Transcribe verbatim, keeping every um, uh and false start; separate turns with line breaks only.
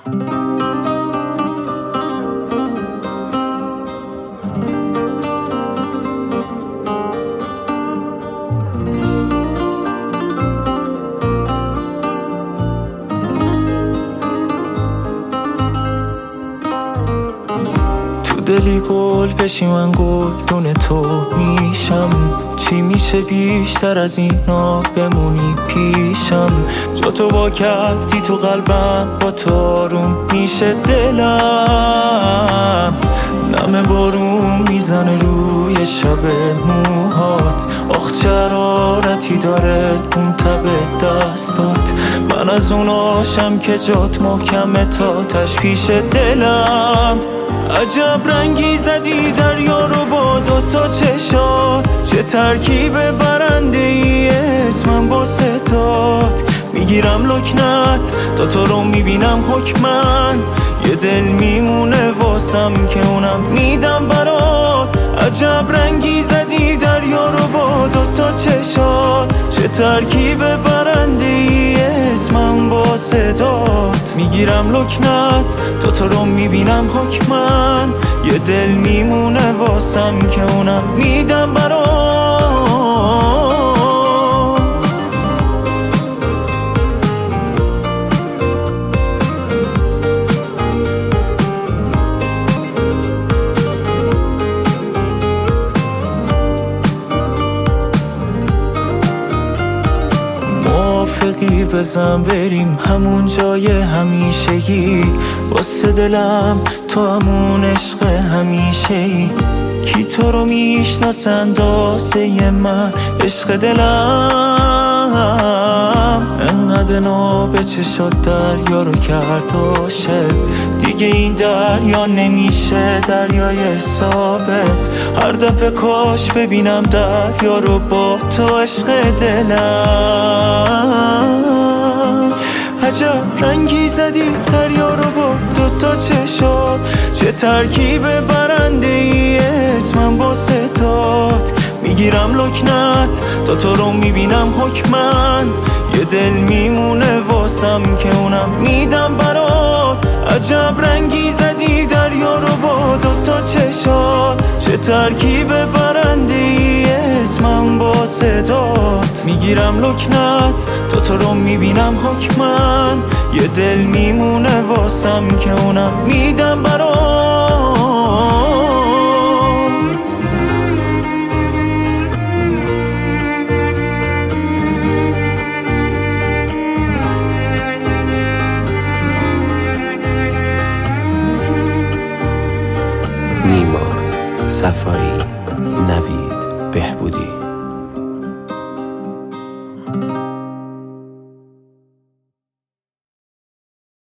دلی گل بشی من گل دونه تو میشم. چی میشه بیشتر از اینا بمونی پیشم؟ جا تو با کردی تو قلبم با تو آروم میشه دلم. نم بارون میزنه روی شب موهات. آخ چه حرارتی داره اون تب دستات. من از اوناشم که جات محکمه تا تشپیش دلم. عجب رنگی زدی دریا رو با دوتا چشات. چه ترکیب برنده ای اسمم با ستات. میگیرم لکنت تا تو رو میبینم حکمن. یه دل میمونه واسم که اونم میدم برات. عجب رنگی زدی دریا رو با دوتا چشات. چه ترکیب برنده ای اسمم با صدات. میگیرم لکنت تا تو رو میبینم حکمن. یه دل میمونه واسم که اونم میدم برات. موافقی بزن بریم همون جای همیشگی. واسه دلم تو همون عشق همیشه‌ای. کی تو رو میشناسه اندازه من عشق دلم. انقدر نا به چشات دریا رو کرد عاشق. دیگه این دریا نمیشه دریای حسابه. هر دفعه کاش ببینم دریا رو با تو عشق دلم. عجب رنگی زدی دریا رو با دوتا چشات. چه ترکیب برنده ای اسمم با ستات. میگیرم لکنت تا تو رو میبینم حکمن. یه دل میمونه واسم که اونم میدم برات. عجب رنگی زدی دریا رو با دوتا چشات. چه ترکیب برنده ای اسمم با صدات. میگیرم لکنت تا تو رو میبینم حکمن. یه دل میمونه واسم که اونم میدم برات.
نیما صفایی، نوید بهبودی.